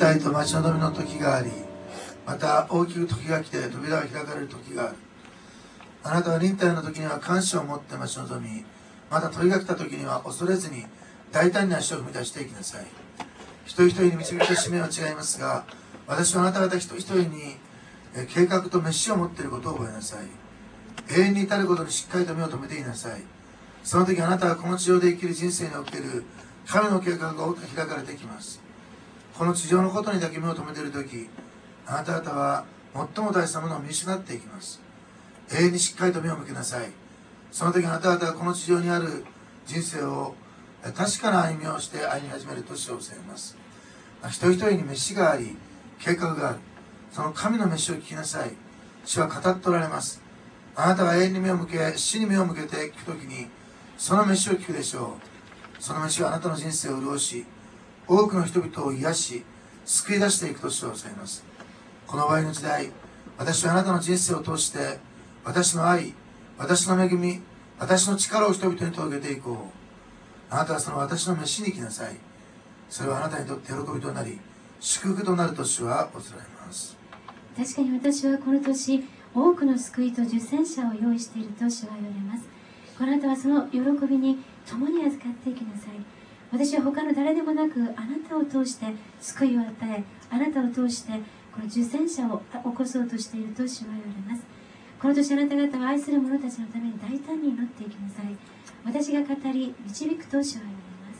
たいと待ち望みの時があり、また大きく時が来て扉が開かれる時がある。あなたは忍耐の時には感謝を持って待ち望み、また問いが来た時には恐れずに大胆に足を踏み出していきなさい。一人一人に導きと使命は違いますが、私はあなた方一人一人に計画と召しを持っていることを覚えなさい。永遠に至ることにしっかりと目を留めていなさい。その時あなたはこの地上で生きる人生における神の計画が大きく開かれてきます。この地上のことにだけ目を留めている時、あなた方は最も大切なものを見失っていきます。永遠にしっかりと目を向けなさい。その時あなた方はこの地上にある人生を確かな歩みをして歩み始める年を教えます。一人一人に飯があり、計画がある。その神の飯を聞きなさい。主は語っておられます。あなたが永遠に目を向け、死に目を向けて聞くときに、その飯を聞くでしょう。その飯はあなたの人生を潤し、多くの人々を癒し、救い出していく年を教えます。この終わりの時代、私はあなたの人生を通して、私の愛、私の恵み、私の力を人々に届けていこう。あなたはその私の飯に来なさい。それはあなたにとって喜びとなり、祝福となる年は恐れます。 確かに私はこの年、多くの救いと受洗者を用意していると主は言われます。あなたはその喜びに共に預かっていきなさい。私は他の誰でもなく、あなたを通して救いを与え、あなたを通してこの受洗者を起こそうとしていると主は言われます。この年あなた方は愛する者たちのために大胆に祈っていきなさい。私が語り導くと主は言わ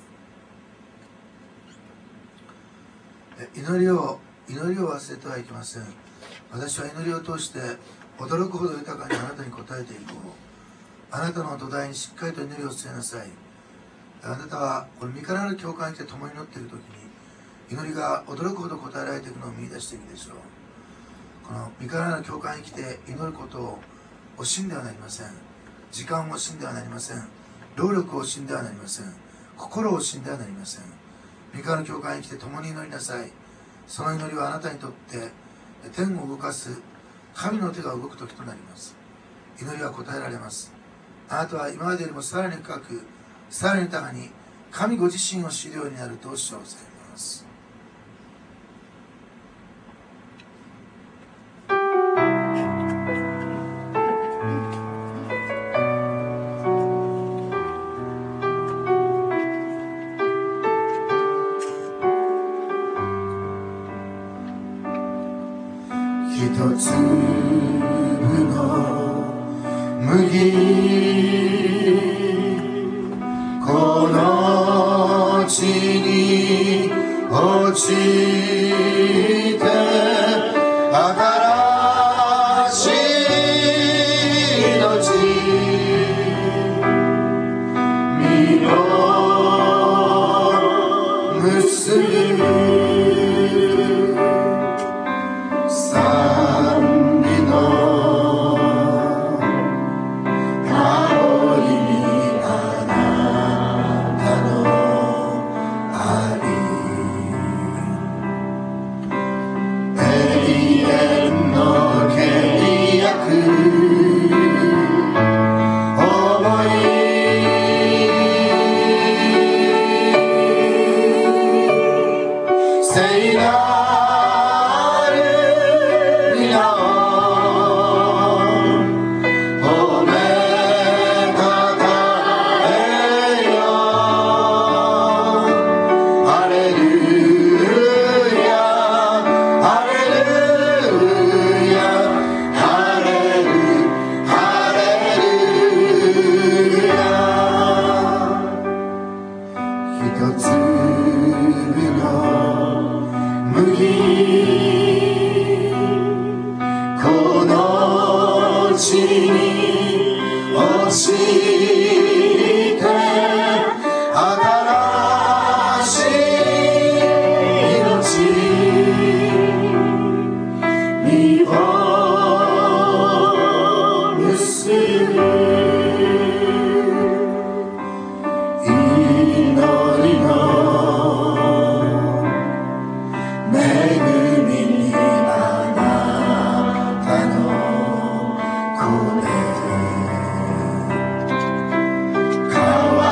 れます。 祈りを忘れてはいけません。私は祈りを通して驚くほど豊かにあなたに応えていこう。あなたの土台にしっかりと祈りを据えなさい。あなたはこの身からなる教会に来て共に祈っている時に、祈りが驚くほど応えられていくのを見出していくでしょう。この身からなる教会に来て祈ることを惜しんではなりません。時間を惜しんではなりません。労力を惜しんではなりません。心を惜しんではなりません。身からの教会に来て共に祈りなさい。その祈りはあなたにとって天を動かす神の手が動く時となります。祈りは答えられます。あなたは今までよりもさらに深く、さらに豊かに神ご自身を知るようになると主張されます。一粒の麦、この地に落ちて新しい命、実を結ぶ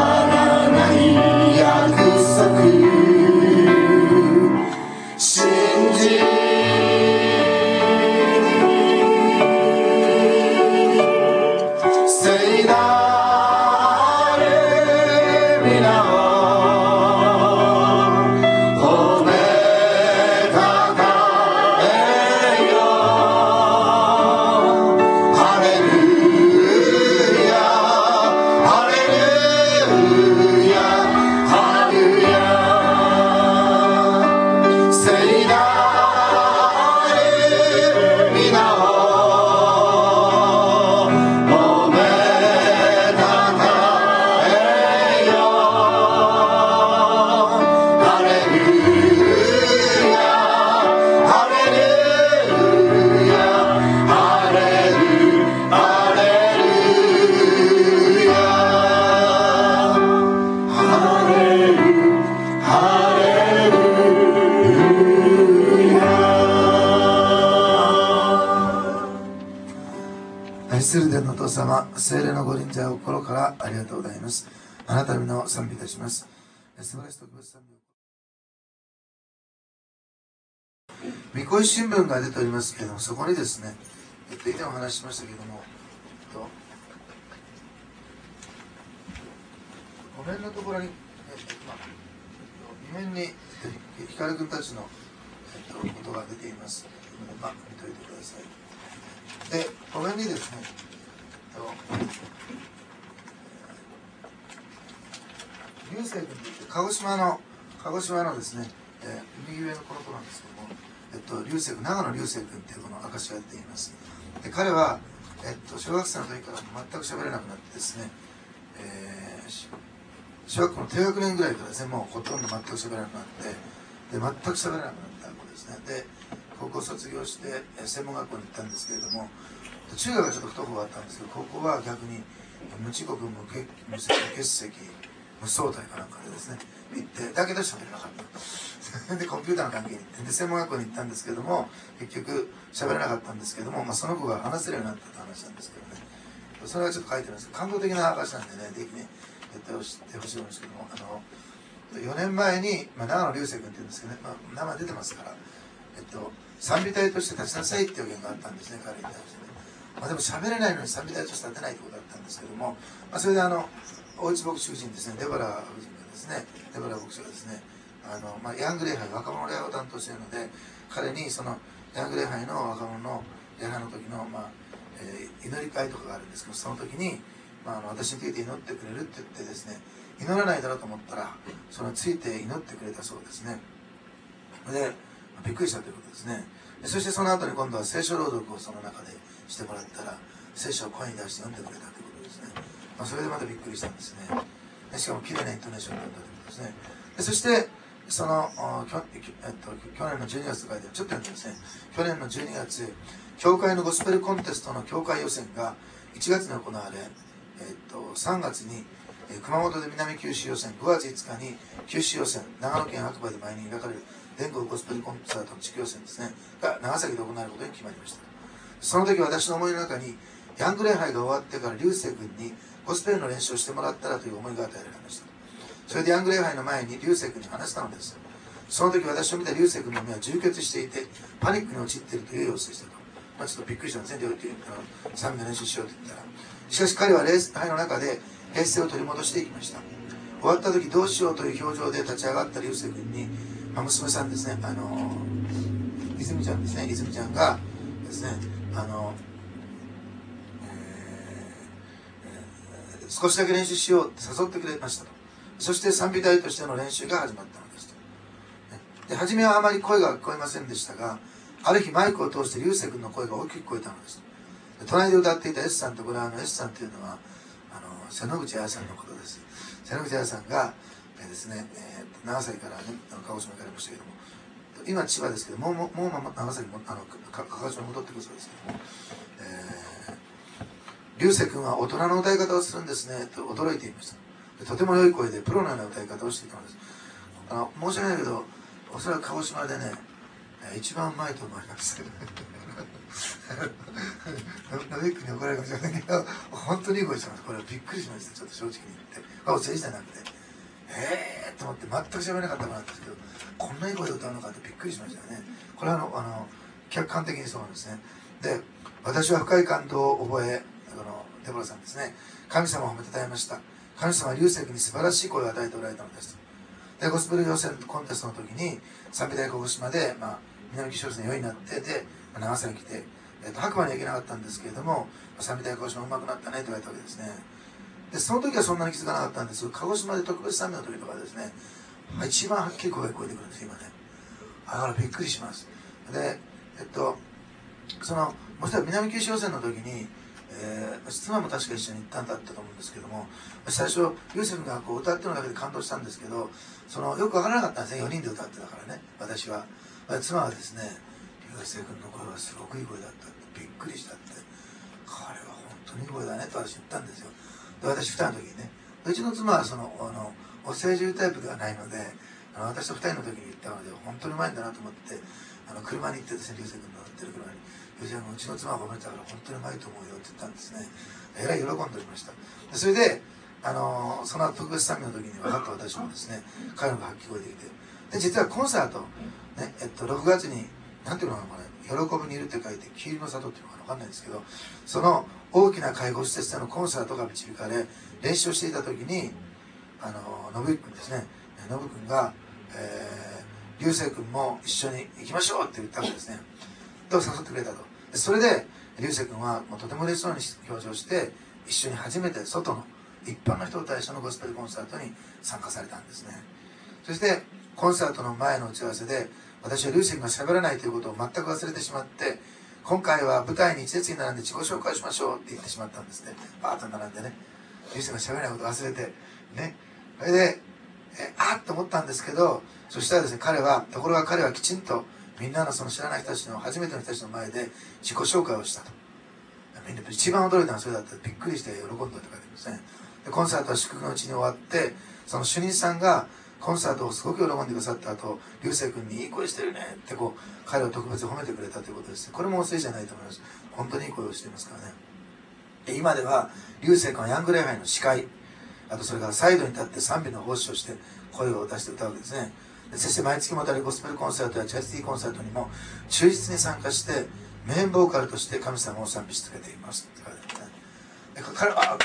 約束愛する天のお父様、聖霊のご臨在を心からありがとうございます。あなたの皆を賛美いたします。素晴らしい特別賛美を。御子新聞が出ておりますけれども、そこにですね、以前お話ししましたけれども、画面のところに、2面に光君たちの、ことが出ています。見ておいてください。で、この辺にですね、流星君といって鹿児島のですね、右上のこの子なんですけども、流星君、長野流星君というこの証が出ています。で、彼は、小学生の時から全く喋れなくなってですね、小学校の低学年ぐらいからですね、もうほとんど全く喋れなくなって、で全く喋れなくなった子ですね。で、高校卒業して専門学校に行ったんですけれども、中学はちょっと不登校があったんですけど、高校は逆に無遅刻、無欠席、無相対かなんかでですね、行って、だけど喋れなかった。で、コンピューターの関係に行って、で、専門学校に行ったんですけども、結局喋れなかったんですけども、その子が話せるようになったって話なんですけどね。それはちょっと書いてるんですけど、感動的な話なんでね、ぜひね、知ってほしいんですけども、4年前に、長野流星君っていうんですけどね、名前出てますから、賛美隊として立ちなさいっていう予言があったんですね、彼に対してね。でも喋れないのに賛美隊として立てないってことだったんですけども、それで大内牧師夫人ですね、デボラ夫人がですね、デボラ牧師がですね、ヤング礼拝、若者礼拝を担当しているので、彼にそのヤング礼拝の若者の礼拝の時の、祈り会とかがあるんですけど、その時に、私について祈ってくれるって言ってですね、祈らないだろうと思ったら、そのついて祈ってくれたそうですね。で、びっくりしたということですね。そしてその後に今度は聖書朗読をその中でしてもらったら、聖書を声に出して読んでくれたということですね。それでまたびっくりしたんですね。しかも綺麗なイントネーションだったということですね。そしてその去年の12月とかでちょっとやってですね、去年の12月、教会のゴスペルコンテストの教会予選が1月に行われ、3月に熊本で南九州予選、5月5日に九州予選、長野県白馬で毎年開かれる全国ゴスペルコンサートの地区予選ですね、が長崎で行われることに決まりました。その時私の思いの中に、ヤング礼拝が終わってから流星君にゴスペルの練習をしてもらったらという思いが与えられました。それでヤング礼拝の前に流星君に話したのです。その時私を見た流星君の目は充血していて、パニックに陥っているという様子でしたと。ちょっとびっくりしたんですね、賛美の練習しようと言ったら。しかし彼は礼拝の中で平静を取り戻していきました。終わった時どうしようという表情で立ち上がった流星君に、娘さんですね、泉ちゃんですね、泉ちゃんがですね、少しだけ練習しようって誘ってくれましたと。そして賛美隊としての練習が始まったのですと。で、初めはあまり声が聞こえませんでしたが、ある日マイクを通して流星君の声が大きく聞こえたのですと。隣で歌っていた S さんと、これはS さんというのは瀬野口彩さんのことです。瀬野口彩さんがですね、長崎からね、鹿児島に行かれましたけども、今千葉ですけどもう長崎も鹿児島に戻ってくるそうですけども、流星君は大人の歌い方をするんですねと驚いていました。とても良い声でプロのような歌い方をしていたのです。申し訳ないけど、おそらく鹿児島でね、一番うまいと思います。ノビックに怒られるかもしれないけど、本当にいい声してます。これはびっくりしました、ちょっと正直に言って。お世辞じゃなくて、と思って全く喋れなかったからなんですけど、こんないい声で歌うのかってびっくりしましたよね。これは客観的にそうなんですね。で、私は深い感動を覚え、デボラさんですね、神様を褒めたたえました。神様は流星君に素晴らしい声を与えておられたのです。で、ゴスペル予選コンテストの時に、賛美大鹿児島で、南九州予選4位になって、で、長崎に来て、白馬には行けなかったんですけれども、賛美大鹿児島うまくなったねと言われたわけですね。で、その時はそんなに気づかなかったんですが、鹿児島で特別賛美の時とかですね、一番はっきり声が聞こえてくるんです、今ね。だからびっくりします。で、もう一人南九州予選の時に、妻も確か一緒に行ったんだったと思うんですけども、最初流星君がこう歌ってるのだけで感動したんですけど、よく分からなかったんですね。4人で歌ってたからね、私は。妻はですね、流星君の声はすごくいい声だったって、びっくりしたって、彼は本当にいい声だねと私言ったんですよ。で、私2人の時にね、うちの妻はお世辞タイプではないので、私と2人の時に言ったので本当にうまいんだなと思って、 車に行ってですね、流星君の乗ってる車に「流星君、うちの妻が褒めたから本当にうまいと思うよ」って言ったんですね。えらい喜んでおりました。それでその後特別賛美の時に分かった私もですね、彼のが聞こえてきて、で実はコンサート、ね6月に何ていうのかな、これ喜びにいるって書いて黄色の里っていうのかな、分かんないんですけど、その大きな介護施設でのコンサートが導かれ、練習をしていた時に信之君ですね、信君が、流星君も一緒に行きましょうって言ったわけですね。と誘ってくれたと。それで流星君はもうとても嬉しそうに表情して一緒に初めて外の一般の人を対象のゴスペルコンサートに参加されたんですね。そしてコンサートの前の打ち合わせで、私は流星君が喋らないということを全く忘れてしまって、今回は舞台に一列に並んで自己紹介しましょうって言ってしまったんですね。バーッと並んでね、流星君が喋らないことを忘れてね。それであっと思ったんですけど、そしたらですね、ところが彼はきちんとみんなのその知らない人たちの初めての人たちの前で自己紹介をしたと。みんな一番驚いたのはそれだった。びっくりして喜んだって書いてあるんですね。でコンサートは祝福のうちに終わって、その主任さんがコンサートをすごく喜んでくださった後、流星君にいい声してるねって彼を特別褒めてくれたということです。これもお世辞じゃないと思います。本当にいい声をしていますからね。で今では流星君はヤング礼拝の司会、あとそれからサイドに立って賛美の奉仕をして声を出して歌うわけですね。そして毎月もたれゴスペルコンサートやチャリティーコンサートにも忠実に参加してメインボーカルとして神様を賛美し続けていますって書いてあるね。彼は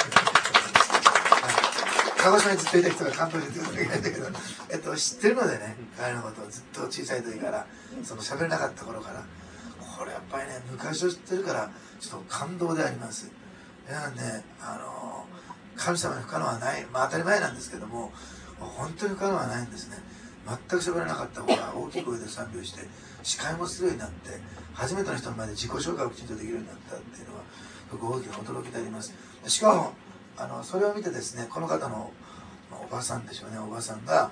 鹿児島にずっといた人が関東にずっといたんだけど、知ってるのでね、彼のことをずっと小さい時から喋れなかった頃から、これやっぱりね、昔を知ってるからちょっと感動であります。なんで神様に不可能はない、当たり前なんですけども、本当に不可能はないんですね。全く喋れなかった方が大きい声で賛美をして司会もするようになって、初めての人の前で自己紹介をきちんとできるようになったっていうのはすごく大きな驚きであります。しかもそれを見てですね、この方のおばさんでしょうね、おばさんが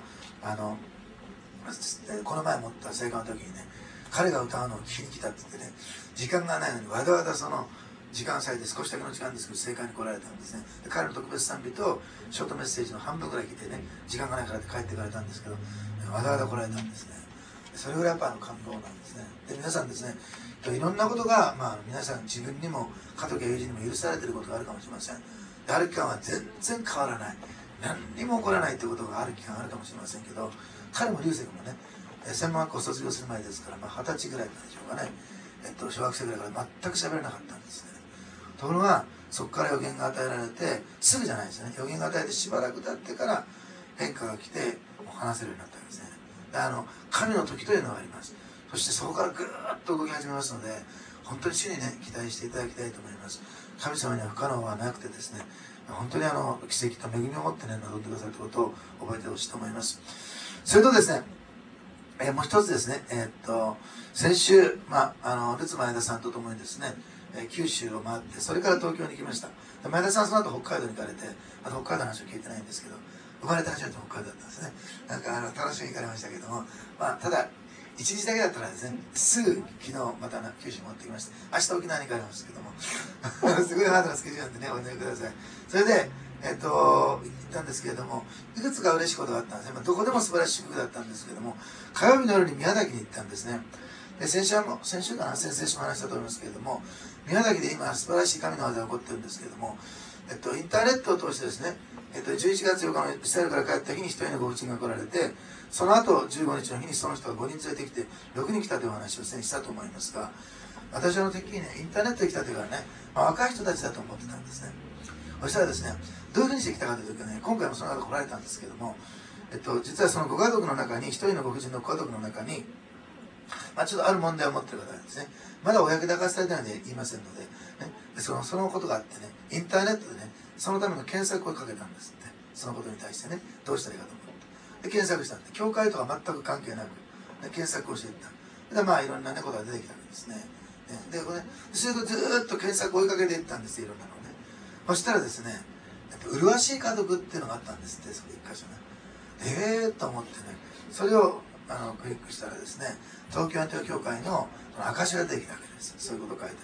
この前持った聖火の時にね、彼が歌うのを聞きに来たって言ってね、時間がないのにわざわざその時間割いて少しだけの時間ですけど聖火に来られたんですね。で彼の特別賛美とショートメッセージの半分ぐらい来てね、時間がないからって帰っていかれたんですけど、わざわざ来られたんですね。それぐらいやっぱ感動なんですね。で皆さんですね、いろんなことが、皆さん自分にも家族や友人にも許されていることがあるかもしれません。である期間は全然変わらない、何にも起こらないということがある期間あるかもしれませんけど、彼も流星君もね、専門学校を卒業する前ですから、20歳ぐらいでしょうかね、小学生ぐらいから全く喋れなかったんですね。ところがそこから予言が与えられて、すぐじゃないですよね、予言が与えてしばらく経ってから変化が来て話せるようになったわけですね。で神の時というのがあります。そしてそこからぐーっと動き始めますので、本当に主にね期待していただきたいと思います。神様には不可能はなくてですね、本当に奇跡と恵みを持ってね臨んでくださるということを覚えてほしいと思います。それとですね、もう一つですね、先週、ルツ前田さんと共にですね、九州を回って、それから東京に行きました。前田さんはその後北海道に行かれて、北海道の話を聞いてないんですけど、生まれて初めて北海道だったんですね。楽しみに行かれましたけども、ただ一日だけだったらですね、すぐ昨日また九州に持ってきまして、明日沖縄に行かれますけどもすごいハードなスケジュールなんでね、お祈りください。それで行ったんですけれども、いくつか嬉しいことがあったんですね。どこでも素晴らしい祝福だったんですけれども、火曜日の夜に宮崎に行ったんですね。で先週かな、先々週も話したと思いますけれども、宮崎で今素晴らしい神の技が起こってるんですけれども、インターネットを通してですね、11月8日のイスラエルから帰った日に1人のご婦人が来られて、その後15日の日にその人が5人連れてきて6人来たという話をしたと思いますが、私はてっきりね、インターネットで来たというからね、若い人たちだと思ってたんですね。そしたらですね、どういうふうにして来たかというとね、今回もその方来られたんですけども、実はそのご家族の中に、1人のご婦人のご家族の中に、ちょっとある問題を持っている方がですね、まだ公に明かされてないので言いませんので、でそのことがあってね、インターネットでね、そのための検索をかけたんですって。そのことに対してね、どうしたらいいかと思って。で、検索したんで、教会とか全く関係なく、検索をしていった。で、いろんなね、ことが出てきたわけですね。で、それとずーっと検索を追いかけていったんですよ、いろんなのをね。そしたらですね、麗しい家族っていうのがあったんですって、そこ一箇所ね。と思ってね、それをクリックしたらですね、東京アンティオ教会の証が出てきたわけです。そういうこと書いてある。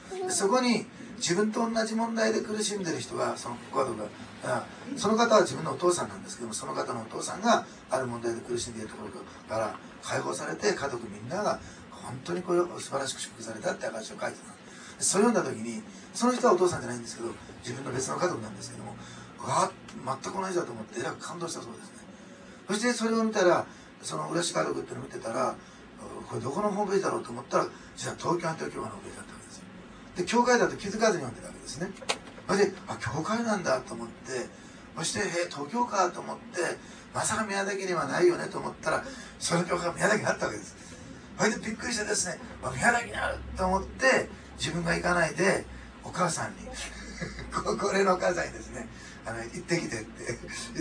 でそこに自分と同じ問題で苦しんでる人がその方は自分のお父さんなんですけども、その方のお父さんがある問題で苦しんでいるところから解放されて、家族みんなが本当にこれを素晴らしく祝福されたって証を書いてた。それを読んだ時に、その人はお父さんじゃないんですけど、自分の別の家族なんですけども、わあ全く同じだと思って感動したそうですね。そしてそれを見たら、その浦市家族っていうのを見てたら、これどこのホームページだろうと思ったら、実は東京アンティオ教会のホームページだったわけですよ。で、教会だと気づかずに読んでたわけですね。それで、教会なんだと思って、そして東京かと思って、まさか宮崎にはないよねと思ったら、その教会が宮崎にあったわけです。それでびっくりしてですね、宮崎にあると思って、自分が行かないでお母さんに高齢のお母さんにですね、行ってきてって言って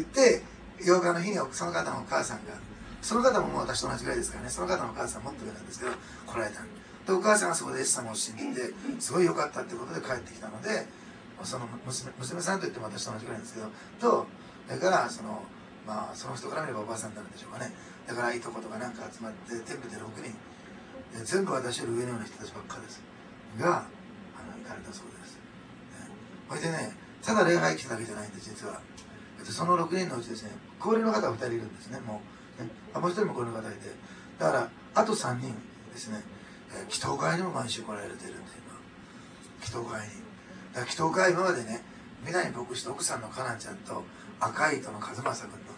、8日の日にその方のお母さんが、その方ももう私と同じぐらいですからね、その方のお母さんもっと上なんですけど来られた。でお母さんがそこでイエス様を信じてすごい良かったっていうことで帰ってきたので、その娘さんといっても私と同じぐらいなんですけどと、それからその人から見ればおばあさんになるんでしょうかね。だからいとことかなんか集まって全部で6人で、全部私より上のような人たちばっかですが行かれたそうです。それでね、ただ礼拝来ただけじゃないんです実は。その6人のうちですね、高齢の方が2人いるんですね。もう1人も高齢の方いて、だからあと3人ですね、祈祷会にも毎週来られているんです今。祈祷会に。だから祈祷会今までね、南牧師と奥さんのかなちゃんと赤い糸の和正君の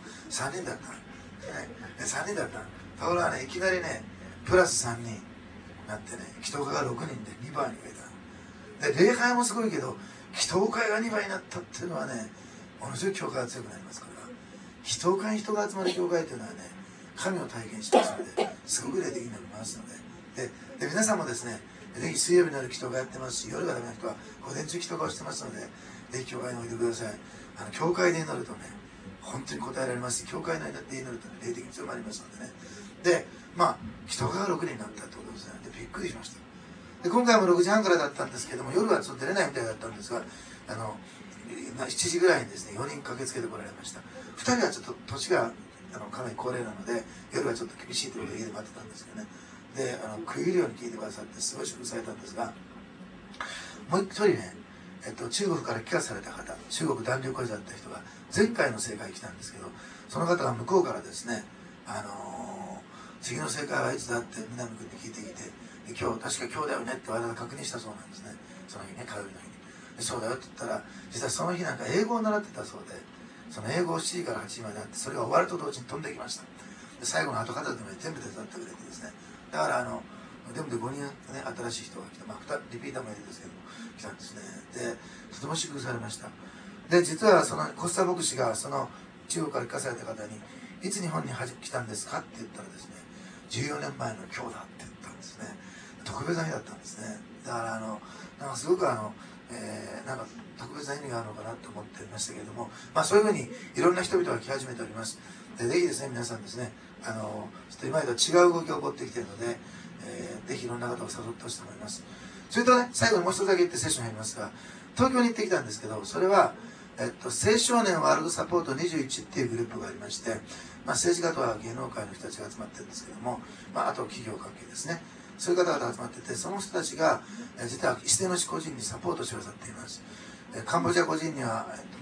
3人だったんですね。3人だったん。ところがね、いきなりね、プラス3人になってね、祈祷会が6人で2倍に増えた。で、礼拝もすごいけど、祈祷会が2倍になったっていうのはね、ものすごい教会が強くなりますから、祈祷会に人が集まる教会っていうのはね、神を体験しますので、すごく霊的になりますので、で皆さんもですね、ぜひ水曜日の夜祈祷会やってますし、夜がダメな人は午前中祈祷会をしてますので、ぜひ教会においでください。教会で祈るとね、本当に答えられますし、教会で祈ると、ね、霊的に強まりますのでね。で、祈祷会が6人になったってことですね。で、びっくりしました。で、今回も6時半からだったんですけども、夜はちょっと出れないみたいだったんですが、7時ぐらいにですね、4人駆けつけてこられました。2人はちょっと年がかなり高齢なので、夜はちょっと厳しいということで家で待ってたんですけどね。で、食い入るように聞いてくださってすごい祝福されたんですが、もう一人ね、中国から帰化された方、中国残留孤児だった人が前回の正会来たんですけど、その方が向こうからですね、次の正会はいつだって南君に聞いてきて、今日確か今日だよねって我々確認したそうなんですね。その日ね、火曜日の日に。そうだよって言ったら、実はその日なんか英語を習ってたそうで、その英語を7時から8時まであって、それが終わると同時に飛んできました。で最後の後片付けまで全部手伝ってくれてですね、だから全部で5人、ね、新しい人が来て、リピーターもいるんですけども来たんですね。でとても祝福されました。で実はそのコスタ牧師がその中国から帰化された方に「いつ日本に来たんですか?」って言ったらですね、14年前の今日だって言ったんですね。特別な日だったんですね。だからなんかすごくなんか特別な意味があるのかなと思っていましたけれども、そういうふうにいろんな人々が来始めております。でぜひですね、皆さんですね、ちょっと今までと違う動きが起こってきているので、ぜひいろんな方を誘ってほしいと思います。それとね、最後にもう一つだけ言ってセッション入りますが、東京に行ってきたんですけど、それは、青少年ワールドサポート21っていうグループがありまして、政治家とは芸能界の人たちが集まってるんですけども、あと企業関係ですね、そういう方々が集まってて、その人たちが実は指定の個人にサポートしてくださっています。カンボジア個人には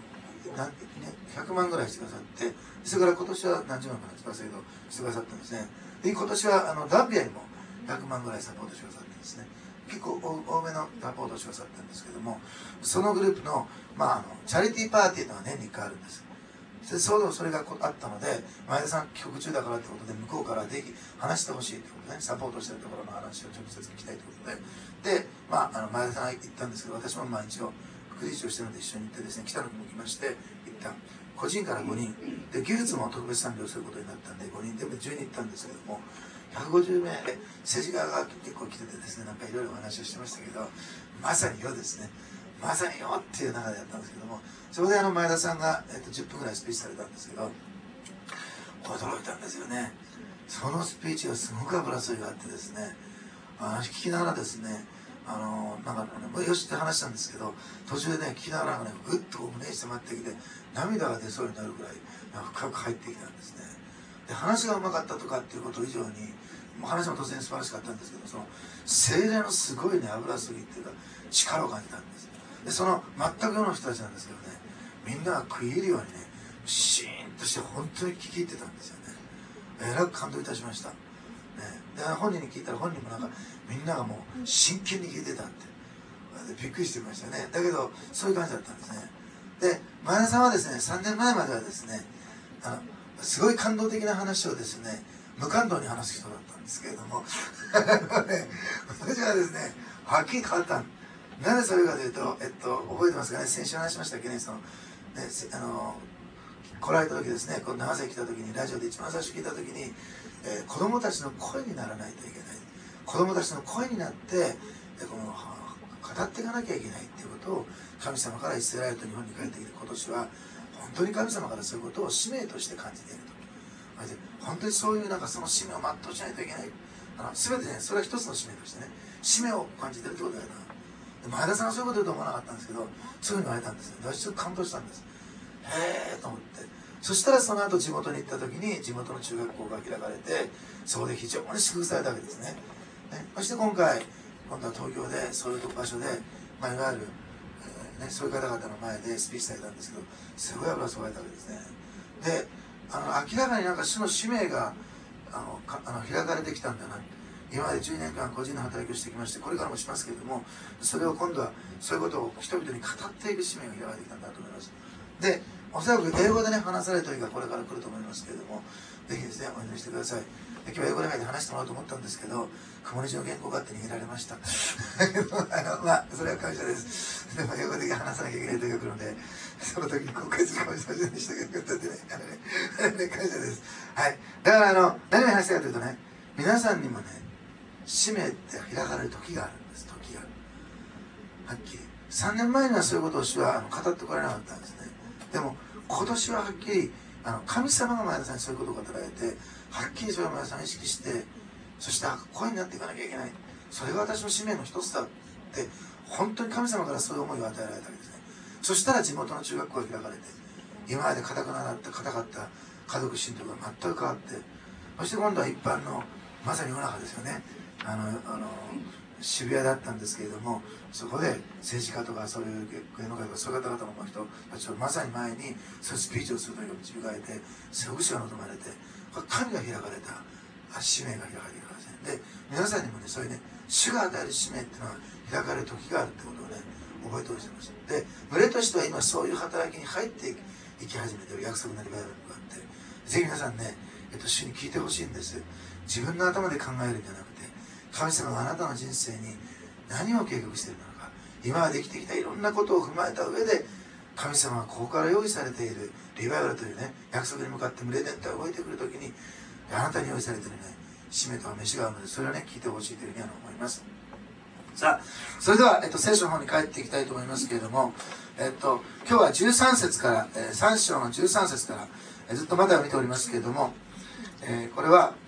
100万ぐらいしてくださって、それから今年は何十万かなしてくださったんですね。で今年はザンビアにも100万ぐらいサポートしてくださってですね、結構多めのサポートしてくださってるんですけども、そのグループの、チャリティーパーティーというのが年に1回あるんです。でそれがあったので、前田さん帰国中だからということで向こうからぜひ話してほしいということで、ね、サポートしているところの話を直接聞きたいということで、前田さん行ったんですけど、私も一応副理事長してるので一緒に行ってですね、北野君も来まして行った。個人から5人で、技術も特別産業することになったんで5人で10人行ったんですけども、150名政治家が結構来ててですね、なんかいろいろお話をしてましたけど、まさによですね、まさによっていう中でやったんですけども、そこで前田さんが、10分ぐらいスピーチされたんですけど、驚いたんですよね。そのスピーチがすごく油添いがあってですね、聞きながらですね、よしって話したんですけど、途中でね、聞きながらね、ぐっと胸に迫ってきて、涙が出そうになるぐらい深く入ってきたんですね。で話がうまかったとかっていうこと以上に、 話も当然素晴らしかったんですけど、その精霊のすごいね油注ぎっていうか力を感じたんです。でその全く世の人たちなんですけどね、みんなが食い入るようにねシーンとして本当に聞き入ってたんですよね。えらく感動いたしました、ね、で本人に聞いたら本人もなんかみんながもう真剣に聞いてたってびっくりしてましたね。だけどそういう感じだったんですね。で前田さんはですね、3年前まではですねすごい感動的な話をですね無感動に話す人だったんですけれどもね、私はですねはっきり変わった。なぜそれかというと、覚えてますかね、先週話しましたっけね、そのね来られた時ですね、この長崎来た時にラジオで一番最初聞いた時に、子供たちの声にならないといけない、子供たちの声になってこの語っていかなきゃいけないっていうことを神様からイスラエルと日本に帰ってきて、今年は本当に神様からそういうことを使命として感じていると。本当にそういうなんかその使命を全うしないといけない、全てね、それは一つの使命としてね使命を感じているってことだよな。前田さんはそういうこと言うと思わなかったんですけど、そういうふうに言われたんですね。私ちょっと感動したんです。へえと思って、そしたらその後地元に行った時に地元の中学校が開かれて、そこで非常に祝福されたわけですね。そして今度は東京でそういう場所で、いわゆる、そういう方々の前でスピーチされたんですけど、すごい油注がれたわけですね。で明らかになんか主の使命が開かれてきたんだな。今まで10年間個人の働きをしてきまして、これからもしますけれども、それを今度はそういうことを人々に語っていく使命が開かれてきたんだと思います。でおそらく英語でね話される時がこれから来ると思いますけれども、ぜひですねお祈りしてください。今日は英語で話してもらおうと思ったんですけど、曇り字の原稿があって逃げられましただけどそれは感謝です。でも英語で話さなきゃいけない時が来るので、その時に後悔するかもしれませんでしたけどね、感謝です。はい。だから何を話したいかというとね、皆さんにもね使命って開かれる時があるんです。時がはっきり3年前にはそういうことを主は語ってこられなかったんですね。でも今年ははっきり神様が前田さんにそういうことを語られて、はっきりそれを前田さんに意識して、そして声になっていかなきゃいけない、それが私の使命の一つだって本当に神様からそういう思いを与えられたわけですね。そしたら地元の中学校が開かれて、今まで固かった家族信仰が全く変わって、そして今度は一般のまさに世の中ですよね、渋谷だったんですけれども、そこで政治家とかそういう芸能界とかそういう方々の人たちをまさに前にそういうスピーチをするという導かれて、すごく主が望まれて、神が開かれた使命が開かれているわけですね。で皆さんにもねそういうね主が与える使命っていうのは開かれる時があるってことをね覚えておいてほしい。で群れとしては今そういう働きに入っていき始めている約束なリバイバルがあって、ぜひ皆さんね、主に聞いてほしいんです。自分の頭で考えるんじゃなくて、神様があなたの人生に何を計画しているのか、今まで生きてきたいろんなことを踏まえた上で、神様がここから用意されているリバイバルというね約束に向かって群れ全体が動いてくるときに、あなたに用意されているね使命とか飯があるので、それをね聞いてほしいというふうに思います。さあそれでは、聖書の方に帰っていきたいと思いますけれども、今日は13節から、3章の13節から、ずっとまだ見ておりますけれども、これは、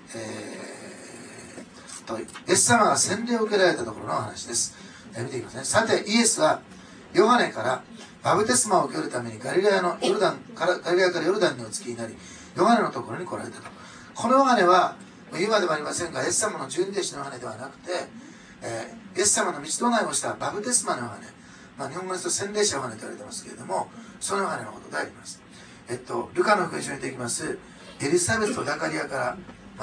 イエス様が洗礼を受けられたところの話です。見ていきますね。さてイエスはヨハネからバプテスマを受けるためにガリラヤからヨルダンにお着きになり、ヨハネのところに来られたと。このヨハネは今でもありませんが、イエス様の十二弟子のヨハネではなくて、イエス様の道とないをしたバプテスマのヨハネ、日本語ですと洗礼者ヨハネと言われてますけれども、そのヨハネのことであります。ルカの福音書に出てきますエリザベスとダカリアから、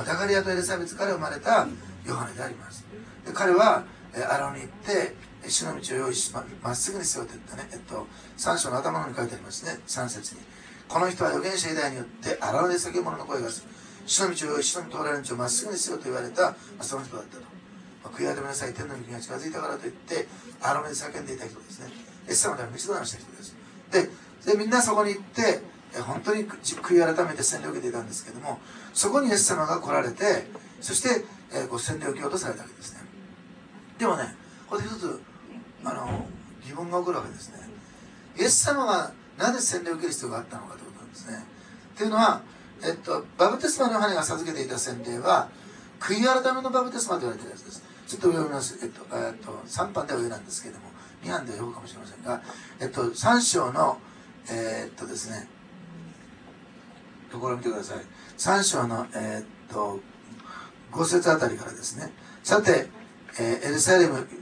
ダカリアとエリザベスから生まれたヨハネであります。で彼はアラノに行って主の道を用意し、まっすぐにせよと言ったね、3章の頭の方に書いてありますね。3節に、この人は預言者以来によってアラノで叫ぶ者の声がする、主の道を用意し、主の通られる道をまっすぐにせよと言われた、その人だったと。悔い改めなさい、天の御国が近づいたからといってアラノで叫んでいた人ですね。イエス様のために道となりをした人です。でみんなそこに行って本当に悔い改めて洗礼を受けていたんですけども、そこにイエス様が来られて、そして洗礼を受けようとされたわけですね。でもね、これで一つ疑問が起こるわけですね。イエス様がなぜ洗礼を受ける必要があったのかということなんですね。というのは、バプテスマのヨハネが授けていた洗礼は悔い改めのバプテスマと言われているやつです。ちょっと読みます。3版では上なんですけれども、2版では読むかもしれませんが、3章のですね、ところを見てください。3章の 5節あたりからですね。さて、エルサレム、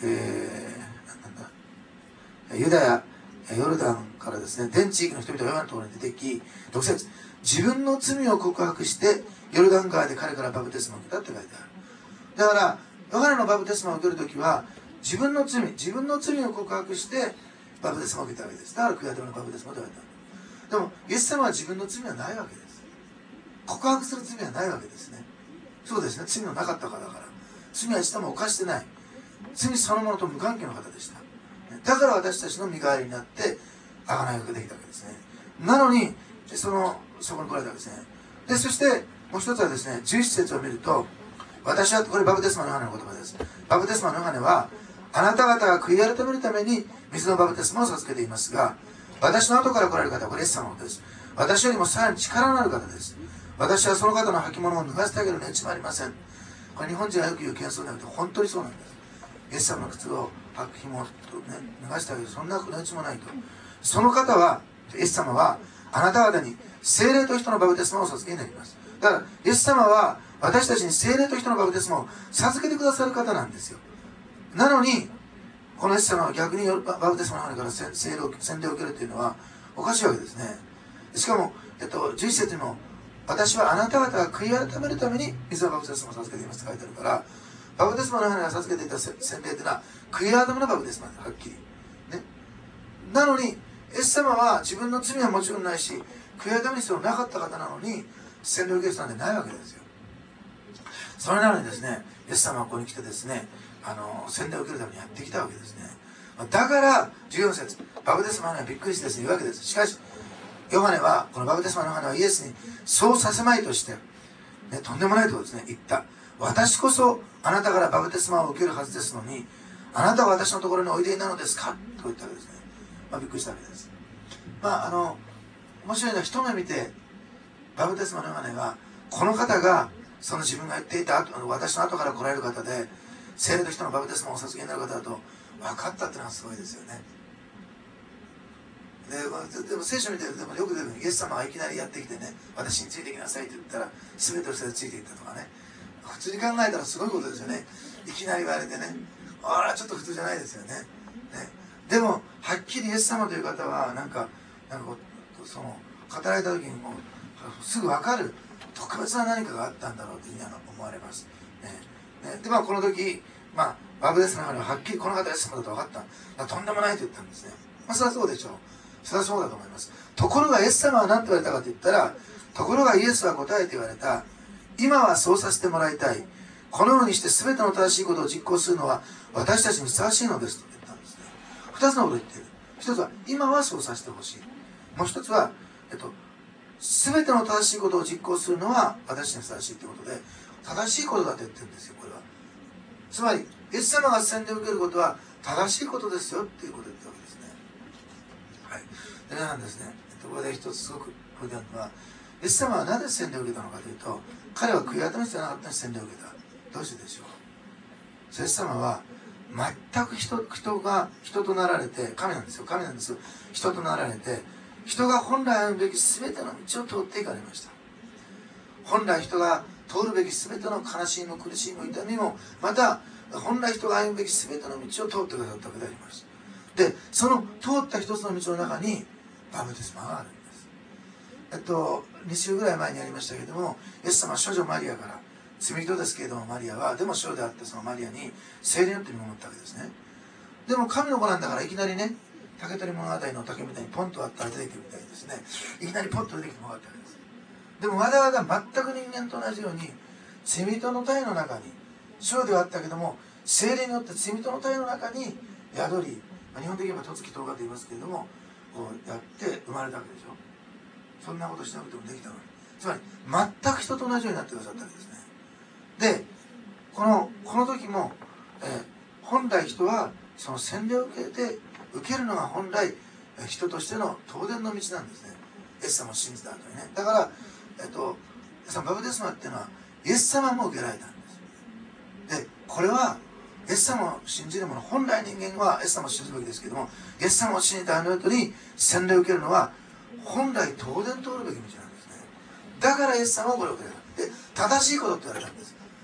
ユダヤヨルダンからですね、全地域の人々がヨハネのところに出てき、6節、自分の罪を告白してヨルダン川で彼からバプテスマを受けたって書いてある。だからヨハネのバプテスマを受けるときは自分の罪を告白してバプテスマを受けたわけです。だから悔い改めのバプテスマと言われた。でもイエス様は自分の罪はないわけです。告白する罪はないわけですね。そうですね、罪のなかったからだから、罪は一度も犯してない、罪そのものと無関係の方でした。だから私たちの身代わりになって贖いができたわけですね。なのにそこに来られたわけですね。でそしてもう一つはですね、11節を見ると、私は、これバプテスマのヨハネの言葉です。バプテスマのヨハネは、あなた方が悔い改めるために水のバプテスマを授けていますが、私の後から来られる方はこれイエス様のことです。私よりもさらに力のある方です。私はその方の履物を脱がせてあげる値打ちもありません。これ日本人がよく言う謙遜ではなくて本当にそうなんです。イエス様の靴を履く紐を、脱がせてあげる、そんな値打ちもないと。その方は、イエス様はあなた方に聖霊と人のバプテスマをお授けになります。だからイエス様は私たちに聖霊と人のバプテスマを授けてくださる方なんですよ。なのにこのイエス様は逆にバプテスマのヨハネから洗礼を受けるというのはおかしいわけですね。しかも、11節にも、私はあなた方が悔い改めるために水のバプテスマを授けていますと書いてあるから、バプテスマのヨハネが授けていた洗礼というのは悔い改めのバプテスマではっきり、ね、なのにイエス様は自分の罪はもちろんないし悔い改める必要なかった方なのに洗礼を受ける人なんてないわけですよ。それなのにですね、イエス様はここに来てですね、洗礼を受けるためにやってきたわけですね。だから14節、バプテスマのヨハネはびっくりしてですね言うわけです。しかしヨハネは、このバプテスマのヨハネはイエスにそうさせまいとして、ね、とんでもないところですね、言った。私こそあなたからバプテスマを受けるはずですのに、あなたは私のところにおいでになるのですかと言ったわけですね。びっくりしたわけです。面白いのは一目見てバプテスマのヨハネがこの方がその自分が言っていた私の後から来られる方で聖霊と人のバプテスマをお授けになる方だと分かったっていうのはすごいですよね。でも聖書見てるとよく出るイエス様がいきなりやってきてね、私についてきなさいって言ったら全ての人でついていったとかね、普通に考えたらすごいことですよね。いきなり言われてね、あらちょっと普通じゃないですよね。でもはっきりイエス様という方はなんかその語られた時にもうすぐ分かる特別な何かがあったんだろうというふうに思われます、でこの時、バプテスマのヨハネははっきりこの方イエス様だと分かった。とんでもないと言ったんですね。それはそうでしょう。それはそうだと思います。ところがイエス様は何と言われたかと言ったら、ところがイエスは答えて言われた。今はそうさせてもらいたい。このようにして全ての正しいことを実行するのは私たちにふさわしいのですと言ったんですね。二つのことを言っている。一つは今はそうさせてほしい。もう一つは、全ての正しいことを実行するのは私にふさわしいということで、正しいことだと言ってるんですよ。これはつまりイエス様が洗礼を受けることは正しいことですよっていうことを言ってるわけですね。はい。でなんですね、ここで一つすごくポイントなのは、イエス様はなぜ洗礼を受けたのかというと、彼は悔い改める必要なかったのに洗礼を受けた。どうしてでしょう。イエス様は全く人が人となられて、神なんですよ、神なんですよ。人となられて、人が本来歩むべき全ての道を通っていかれました。本来人が通るべき全ての悲しみも苦しみも痛みも、また本来人が歩むべき全ての道を通ってくださったわけであります。でその通った一つの道の中にバプテスマがあるんです。2週ぐらい前にありましたけれども、イエス様は処女マリアから、罪人ですけれどもマリアはでも処女であってそのマリアに聖霊によって見守ったわけですね。でも神の子なんだからいきなりね、竹取物語の竹みたいにポンとあったら出てくるみたいにですね、いきなりポンと出てきてもらったわけです。でもわざわざ全く人間と同じように罪人の体の中に、少ではあったけども聖霊によって罪人の体の中に宿り、日本で言えば十月10日と言いますけれども、こうやって生まれたわけでしょ。そんなことしなくてもできたのに、つまり全く人と同じようになってくださったわけですね。でこの時も、本来人はその洗礼を受けるのが本来人としての当然の道なんですね。イエス様を信じた後にね。だからバプテスマっていうのはイエス様も受けられたんです。でこれはイエス様を信じる者、本来人間はイエス様を信じるべきですけども、イエス様を信じたあの後に洗礼を受けるのは本来当然通るべき道なんですね。だからイエス様はこれを受けられた。で正しいことって言われたんです。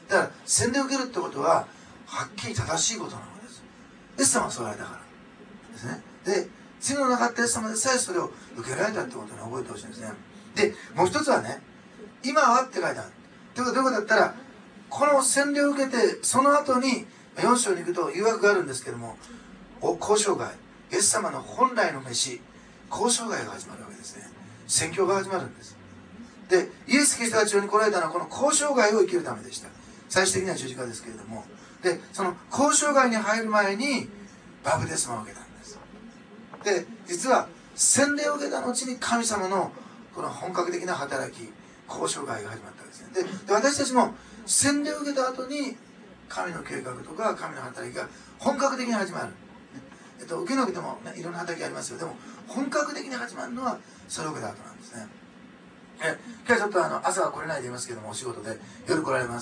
だから洗礼を受けるってことははっきり正しいことなのです。イエス様はそう言われたからですね。で、罪のなかったイエス様でさえそれを受けられたってことに覚えてほしいんですね。で、もう一つはね、今はって書いてある。ということはどういうことだったら、この洗礼を受けてその後に4章に行くと誘惑があるんですけども、交渉外、イエス様の本来の飯、交渉外が始まるわけですね。宣教が始まるんです。で、イエス・キリストが地上に来られたのはこの交渉外を生きるためでした。最終的には十字架ですけれども、で、その交渉外に入る前にバプテスマを受けたんです。で、実は洗礼を受けた後に神様のこの本格的な働き、交渉外が始まったんですね。で、私たちも洗礼を受けた後に神の計画とか神の働きが本格的に始まる。受けなくても、ね、いろんな働きありますよ。でも本格的に始まるのはそれを受けた後なんですね。今日はちょっと朝は来れないでいますけども、お仕事で夜来られます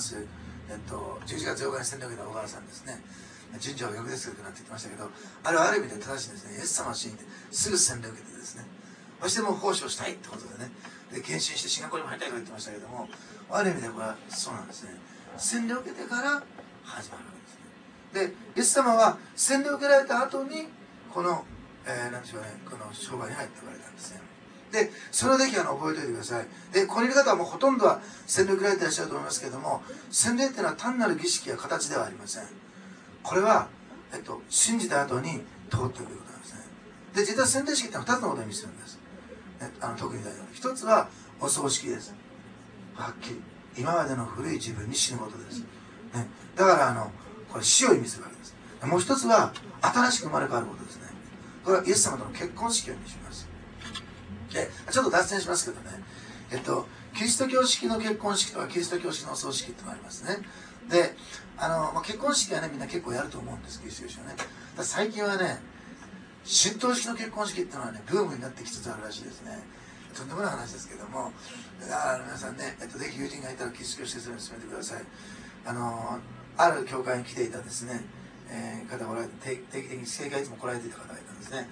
、11月8日に洗礼を受けた小川さんですね。順序は逆ですけどなって言ってましたけど、あれはある意味で正しいんですね。イエス様を信じてすぐ洗礼を受けてですね、そしてもう奉仕をしたいってことでね、で献身してシンガポールにも入りたいと言ってましたけども、ある意味でこれはそうなんですね。洗礼を受けてから始まるわけですね。で、イエス様は洗礼を受けられた後にこの、なんでしょうね、この商売に入っておられたんですね。で、それだけ覚えておいてください。で、ここにいる方はもうほとんどは洗礼を受けられていらっしゃると思いますけれども、洗礼っていうのは単なる儀式や形ではありません。これは、信じた後に通っていくということなんですね。で、実は洗礼式ってのは2つのことを意味するんです。特に大事な一つはお葬式です。はっきり今までの古い自分に死ぬことです、ね、だからこれ死を意味するわけです。もう一つは新しく生まれ変わることですね。これはイエス様との結婚式を意味します。で、ちょっと脱線しますけどね、キリスト教式の結婚式とかキリスト教式のお葬式ってのがありますね。で、結婚式はねみんな結構やると思うんです、キリスト教式はね。だ最近はね、神道式の結婚式っていうのはねブームになってきつつあるらしいですね。とんでもない話ですけども、皆さんね、ぜひ友人がいたらキリスト教施設に進めてください。ある教会に来ていたですね、方がおられて、定期的に正会いつも来られていた方がいたんですね。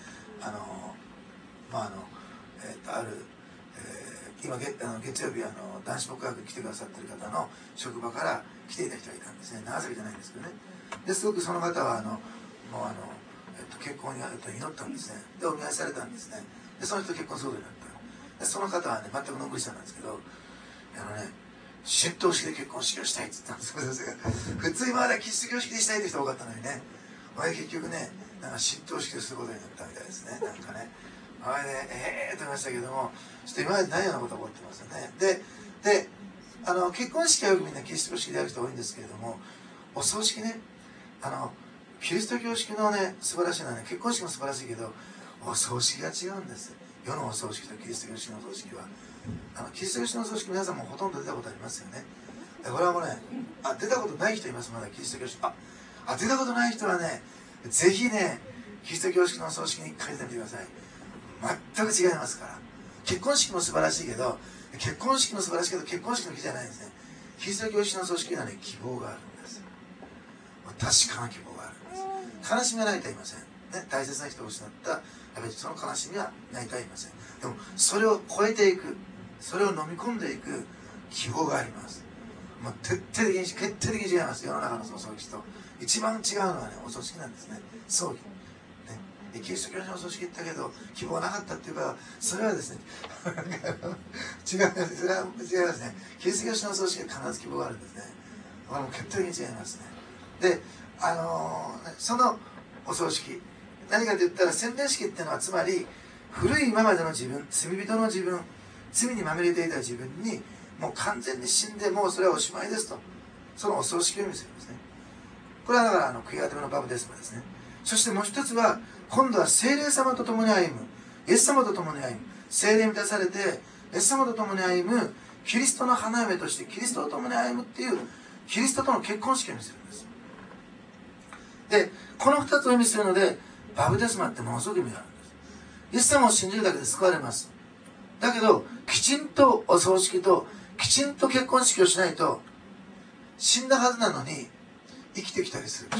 今月曜日男子告白に来てくださってる方の職場から来ていた人がいたんですね。長崎じゃないんですけどね。ですごくその方は結婚に祈ったんですね。でお見合いされたんですね。でその人と結婚することになった。でその方はね全くのんびりしたんですけど、神道式で結婚式をしたいって言ったんですよ。普通今までキリスト教式でしたいって人多かったのにね、結局ねなんか神道式ですることになったみたいですね。なんかねと言いましたけども、ちょっと今までないようなことが起こってますよね。で結婚式はよくみんなキリスト教式でやる人多いんですけれども、お葬式ね、キリスト教式のね素晴らしいのはね、結婚式も素晴らしいけどお葬式が違うんです。世のお葬式とキリスト教式のお葬式はキリスト教式のお葬式、皆さんもほとんど出たことありますよね。これはもうね、出たことない人います。まだキリスト教式出たことない人はね、ぜひねキリスト教式のお葬式に一回出てみてください。全く違いますから。結婚式も素晴らしいけど、結婚式の日じゃないんですね。キリスト教式の葬式にはね希望があるんです。確かな希望があるんです。悲しみはないとは言いません、ね、大切な人を失ったやっぱりその悲しみはないとは言いません。でもそれを超えていく、それを飲み込んでいく希望があります。もう決定的に違います。世の中のお葬式と一番違うのはねお葬式なんですね。葬儀ね、キリスト教のお葬式行ったけど希望なかったっていうか、それはですね違いますね。キリスト教のお葬式は必ず希望があるんですね。これも決定的に違いますね。で、そのお葬式何かと言ったら、洗礼式っていうのはつまり古い今までの自分、罪人の自分、罪にまみれていた自分にもう完全に死んで、もうそれはおしまいですと、そのお葬式を意味するんですね。これはだから悔い改めのバプテスマですね。そしてもう一つは今度は聖霊様と共に歩む、イエス様と共に歩む、聖霊に満たされてイエス様と共に歩むキリストの花嫁としてキリストと共に歩むっていうキリストとの結婚式を意味するんです。でこの2つを意味するのでバプテスマってものすごく意味があるんです。イエス様を信じるだけで救われます。だけどきちんとお葬式ときちんと結婚式をしないと、死んだはずなのに生きてきたりする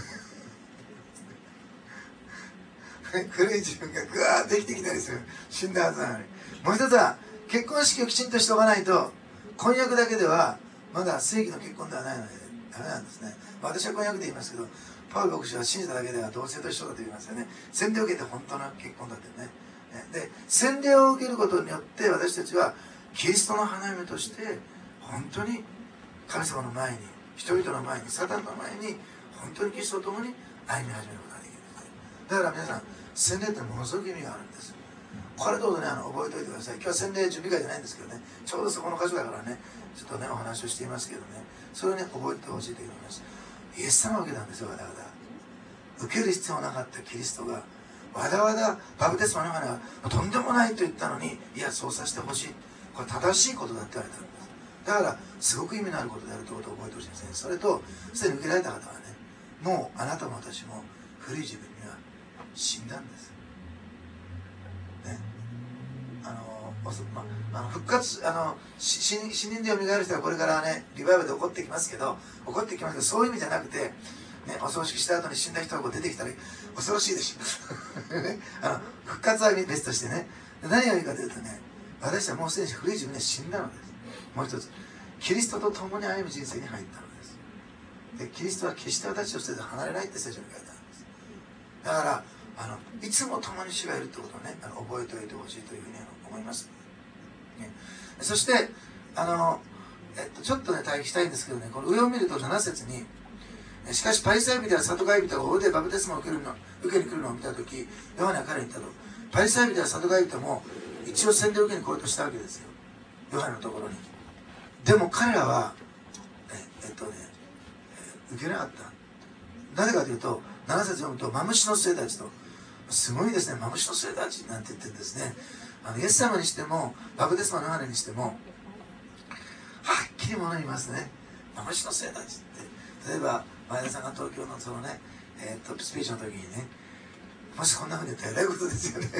古い自分がぐわーって生きてきたりする、死んだはずなのに。もう一つは結婚式をきちんとしておかないと、婚約だけではまだ正規の結婚ではないので、 ダメなんですね。私は婚約で言いますけど、パウル牧師は信じただけでは同性と一緒だと言いますよね。洗礼を受けて本当の結婚だってね。で、洗礼を受けることによって私たちはキリストの花嫁として本当に神様の前に、人々の前に、サタンの前に本当にキリストと共に歩み始めることができる。だから皆さん、洗礼ってものすごく意味があるんです。これどうぞね、覚えておいてください。今日は洗礼準備会じゃないんですけどね、ちょうどそこの箇所だからね、ちょっとね、お話をしていますけどね、それをね、覚えてほしいと思います。イエス様を受けたんですよ、わざわざ。受ける必要なかったキリストが、わざわざバプテスマのヨハネがとんでもないと言ったのに、いや、そうさせてほしい。これ正しいことだって言われたんです。だから、すごく意味のあることであるということを覚えてほしいですね。それと、すでに受けられた方はね、もうあなたも私も古い自分には死んだんです。ね。復活、死人で蘇る人はこれからね、リバイバルで起こってきますけど、そういう意味じゃなくて、ね、お葬式した後に死んだ人がこう出てきたら恐ろしいでしょ。ね、復活は別としてね、何がいいかというとね、私はもうすでに古い自分で死んだのです。もう一つ、キリストと共に歩む人生に入ったのです。で、キリストは決して私を捨てて離れないって聖書に書いてあるんです。だからいつも共に主がいるってことをね、覚えておいてほしいというふうに思います、ね。そしてちょっとね対比したいんですけどね、この上を見ると7節に、しかしパリサイ人やサドカイ人が大でバプテスマを受けに来るのを見たとき、ヨハネは彼に言ったと。パリサイ人やサドカイ人も一応洗礼を受けに来ようとしたわけですよ、ヨハネのところに。でも彼らは受けなかった。なぜかというと、7節読むと、マムシの生たちと、すごいですね、マムシの生たちなんて言ってるんですね。イエス様にしても、バプテスマのヨハネにしても、はっきり物言いますね。マムシの生たちって。例えば、前田さんが東京のそのね、スピーチの時にね、もしこんなふうに言ったら偉いことですよね。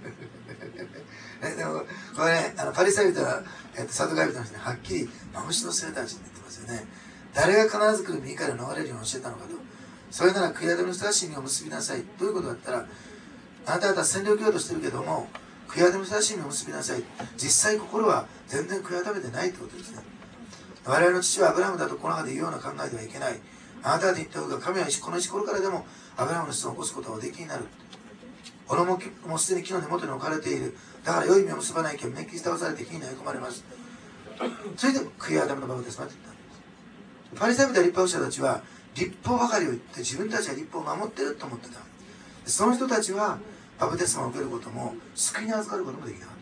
でも、これね、パリサイ人は、サドカイ人の人にはっきり、マムシの生たちって言ってますよね。誰が必ず来る身から逃れるように教えたのかと。それなら悔い改めの人たちにを結びなさい。どういうことだったら、あなた方は洗礼を受けようとしてるけども、悔い改めの人たちにを結びなさい。実際心は全然悔い改めてないってことですね。我々の父はアブラハムだとこの中で言うような考えではいけない。あなた方に言った方が神はこの石ころからでもアブラハムの子孫を起こすことがおできになる。俺もうすでに木の根元に置かれている。だから良い実を結ばないけん熱気倒されて火に投げ込まれます。それで悔い改めのバプテスマって言ったんです。パリサイ人や立法者たちは立法ばかりを言って自分たちは立法を守っていると思ってた。その人たちはバプテスマを受けることも救いに預かることもできなかった。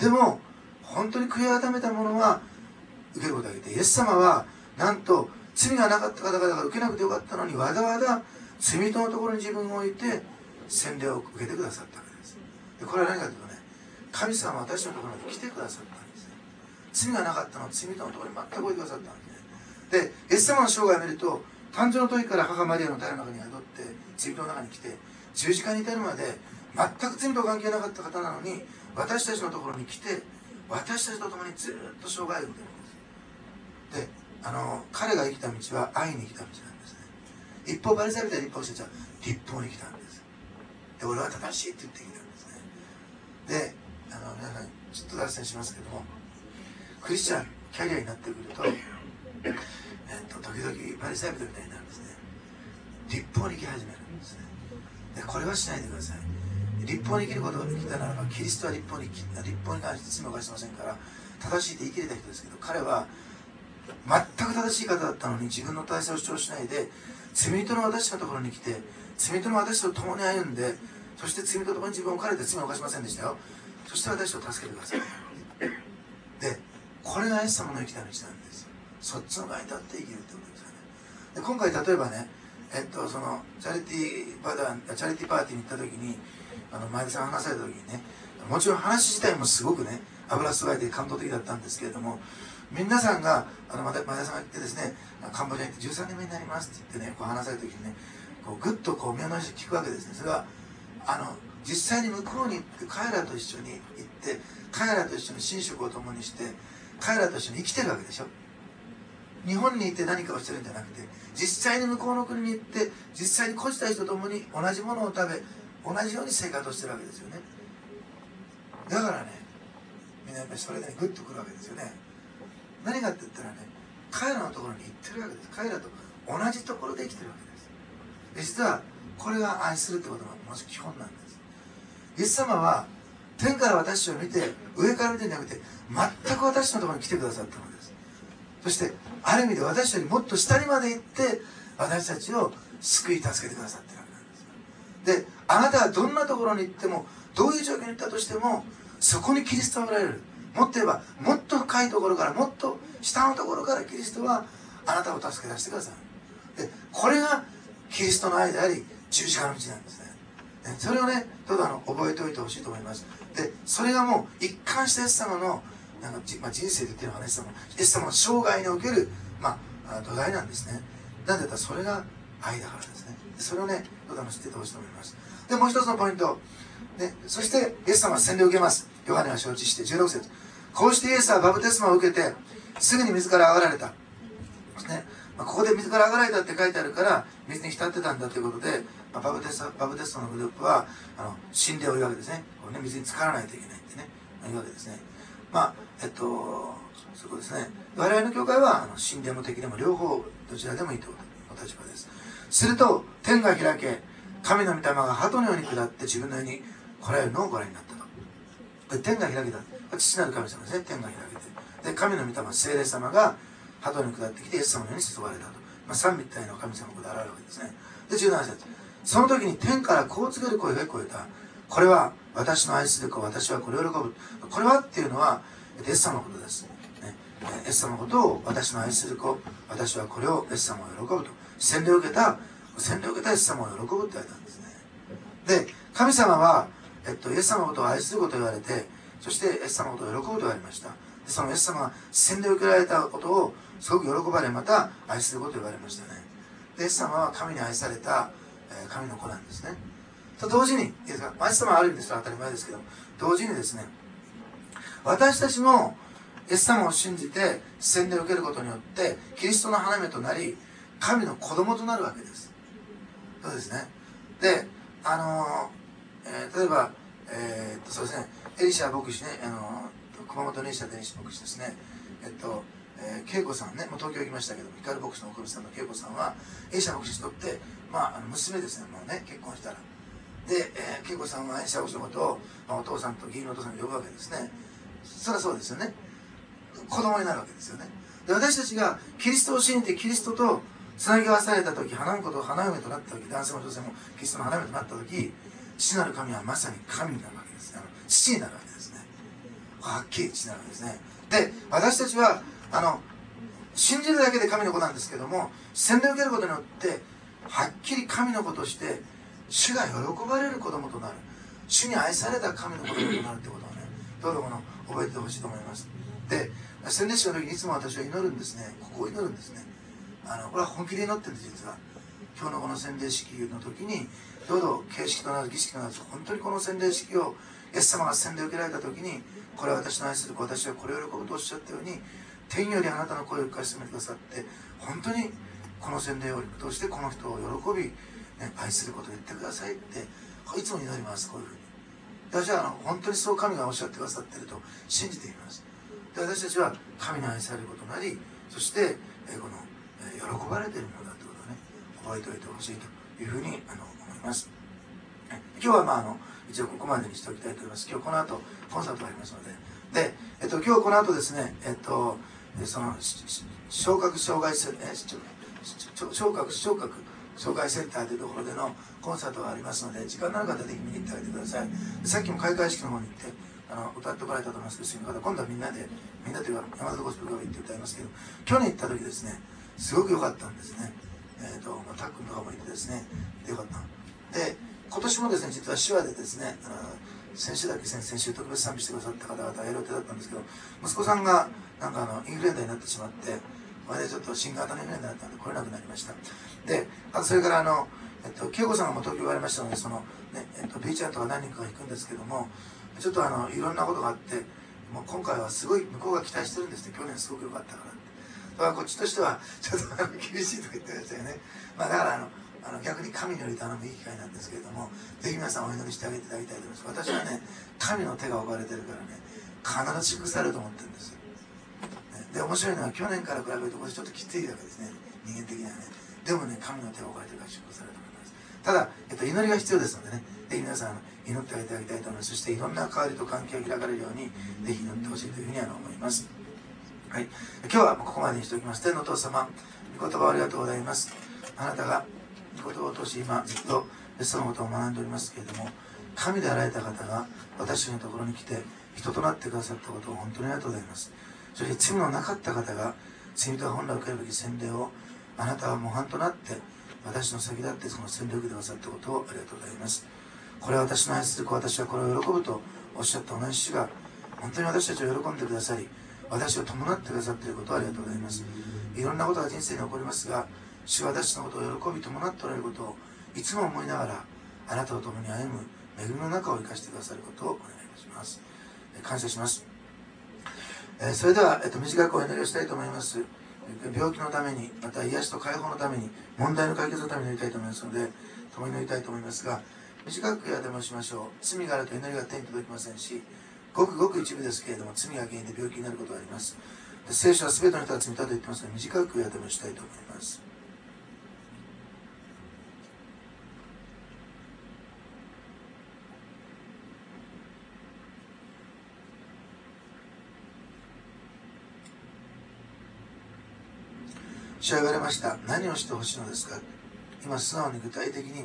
でも本当に悔い改めた者は受けることができて、イエス様はなんと罪がなかった方々が受けなくてよかったのに、わざわざ罪人のところに自分を置いて洗礼を受けてくださったわけです。でこれは何かというとね、神様は私のところに来てくださったんですね。罪がなかったのを罪人のところに全く置いてくださったんですね。でイエス様の生涯を見ると、誕生の時から母マリアの体の中に宿って罪人の中に来て、十字架に至るまで全く罪と関係なかった方なのに、私たちのところに来て私たちと共にずっと生涯を受けるんです。で彼が生きた道は愛に生きた道なんですね。一方パリサイ人や立法者たちは立法に来たんです。で俺は正しいって言ってきたんですね。で皆さんちょっと脱線しますけども、クリスチャンキャリアになってくると時々パリサイ人みたいになるんですね。立法に生き始めるんですね。でこれはしないでください。立法に生きることができたならば、キリストは立法に関して罪を犯してませんから正しいと言い切れた人ですけど、彼は全く正しい方だったのに自分の体制を主張しないで、罪人の私のところに来て罪人の私と共に歩んで、そして罪人と共に自分を置かれて罪を犯しませんでしたよ。そして私を助けてください。でこれがイエス様の生きた道なんですよ。そっちの前に立って生きるってことですよね。で今回例えばね、そのチャリティーパーティーに行った時に前田さんが話された時にね、もちろん話自体もすごくね油注がれて感動的だったんですけれども、皆さんが前田さんが言ってですね、カンボジアに行って13年目になりますって言ってね、こう話された時にね、こうグッとこう目の前で聞くわけですね。それは実際に向こうに行って彼らと一緒に行って彼らと一緒に寝食を共にして彼らと一緒に生きてるわけでしょ。日本にいて何かをしてるんじゃなくて、実際に向こうの国に行って実際に孤児たちと共に同じものを食べ同じように生活をしてるわけですよね。だからね、みんなやっぱりそれで、ね、グッとくるわけですよね。何かって言ったらね、 彼らのところに行ってるわけです。彼らと同じところで生きてるわけです。で実はこれが愛するってことのもし基本なんです。イエス様は天から私を見て、上から見てんじゃなくて、全く私のところに来てくださったのです。そしてある意味で私よりもっと下にまで行って私たちを救い助けてくださっているわけなんです。であなたがどんなところに行っても、どういう状況に行ったとしても、そこにキリストはおられる。もっと言えばもっと深いところから、もっと下のところからキリストはあなたを助け出してくださる。でこれがキリストの愛であり、十字架の道なんですね。それをね、どうぞ覚えておいてほしいと思います。でそれがもう一貫してイエス様の人生で言ってるのかな、イエス様の生涯における、土台なんですね。なんでだったらそれが愛だからですね。それをね、どうぞ知っててほしいと思います。でもう一つのポイント、ね、そしてイエス様は洗礼を受けます。ヨハネは承知して16節、こうしてイエスはバプテスマを受けてすぐに水から上がられた、ね、ここで水から上がられたって書いてあるから水に浸ってたんだということで、バプテスマのグループは死んでおるわけですね。こうね、水に浸からないといけないってね、いうわけですね。そこですね。我々の教会は神でも敵でも両方どちらでもいいというお立場です。すると天が開け、神の御霊が鳩のように下って自分のように来られるのをご覧になったと。で天が開けた、父なる神様ですね。天が開けて、で神の御霊、聖霊様が鳩に下ってきてイエス様のように注がれたと、三位一体の神様がここで現れるわけですね。で17節、その時に天からこう告げる声が聞こえた。これは私の愛する子、私はこれを喜ぶ。これはっていうのはイエス様のことです、ね、イエス様のことを私の愛する子、私はこれをイエス様を喜ぶと。洗礼を受けたイエス様を喜ぶって言われたんですね。で神様は、イエス様のことを愛することを言われて、そしてイエス様のことを喜ぶと言われました。でそのイエス様が洗礼を受けられたことをすごく喜ばれ、また愛することを言われましたね。でイエス様は神に愛された、神の子なんですね。と同時に、イエス様はある意味ですから当たり前ですけど、同時にですね、私たちもイエス様を信じて洗礼を受けることによってキリストの花嫁となり、神の子供となるわけです。そうですね。で例えば、そうですね、エリシャ牧師ね、熊本のエリシャ牧師ですね、恵子さんね、もう東京行きましたけど、光牧師のおかみさんの恵子さんはエリシャ牧師にとって、娘ですね。もうね、結婚したら。で、恵子さんはエリシャ牧師のことを、お父さんと義理のお父さんに呼ぶわけですね。そりゃそうですよね。子供になるわけですよね。で私たちがキリストを信じてキリストとつなぎ合わされた時、花嫁となった時、男性も女性もキリストの花嫁となった時、父なる神はまさに神になるわけですね。父になるわけですね。はっきり父になるわけですね。で私たちは信じるだけで神の子なんですけども、洗礼を受けることによってはっきり神の子として主が喜ばれる子供となる、主に愛された神の子供となるってことをね、どうぞ覚えてほしいと思います。で洗礼式の時にいつも私は祈るんですね。ここを祈るんですね。これは本気で祈ってるんです。実は今日のこの洗礼式の時に、どうぞ形式となる儀式となる、本当にこの洗礼式をイエス様が洗礼を受けられた時に、これは私の愛する子、私はこれを喜ぶとおっしゃったように、天よりあなたの声を聞かせてくださって、本当にこの洗礼を通してこの人を喜び、愛することを言ってくださいっていつも祈ります。こういうふうに私は本当にそう神がおっしゃってくださっていると信じています。で私たちは神に愛されることなり、そしてこの喜ばれているものだということをね、覚えておいてほしいというふうに思います。今日は一応ここまでにしておきたいと思います。今日この後コンサートがありますので、今日この後ですね、その聴覚障害センターというところでのコンサートがありますので、時間のある方はぜひ見に行ってあげてください。さっきも開会式の方に行って歌ってこられたと思いますけど、今度はみんなというか山田ゴスペルが行って歌いますけど、去年行った時ですね、すごく良かったんですね。タックンとかもいてですね、良かった。で今年もですね、実は手話でですね、先週特別賛美してくださった方々がやる予定だったんですけど、息子さんがインフルエンザになってしまって、これでちょっと新型のインフルエンザだったので来れなくなりました。でそれから恵子さんがもう東京言われましたので、B ちゃんとか何人かが行くんですけども、ちょっといろんなことがあって、もう今回はすごい向こうが期待してるんですって。去年すごく良かったからって。だからこっちとしてはちょっと厳しいとか言ってましたよね。だから逆に神により頼むいい機会なんですけれども、ぜひ皆さんお祈りしてあげていただきたいと思います。私はね、神の手が置かれてるからね、必ず祝されると思ってるんですよ、ね、 で面白いのは去年から比べるとこれちょっときついわけですね、人間的にはね。でもね、神の手を置かれてから祝福されると思います。ただ、祈りが必要ですのでね、ぜひ皆さん祈ってあげてあげたいと思います。そしていろんな関わりと関係を開かれるようにぜひ祈ってほしいというふうに思います。はい、今日はここまでにしておきます。天のお父様、御言葉をありがとうございます。あなたが御言葉を通して今ずっとそのことを学んでおりますけれども、神であられた方が私のところに来て人となってくださったことを本当にありがとうございます。そして罪のなかった方が罪人が本来受けるべき洗礼をあなたは模範となって私の先立ってその洗礼を受けてくださったことをありがとうございます。これは私の愛する子、私はこれを喜ぶとおっしゃった同じ主が本当に私たちを喜んでくださり、私を伴ってくださっていることをありがとうございます。いろんなことが人生に起こりますが、主は私のことを喜び伴っておられることをいつも思いながらあなたと共に歩む恵みの中を生かしてくださることをお願いいたします。感謝します。それでは、短くお祈りをしたいと思います。病気のために、また癒しと解放のために、問題の解決のために祈りたいと思いますので、共に祈りたいと思いますが、短くやでもしましょう。罪があると祈りが手に届きませんし、ごくごく一部ですけれども、罪が原因で病気になることがあります。聖書は全ての人が罪だと言ってますので、短くやでもしたいと思います。主は言われました。何をしてほしいのですか。今素直に具体的に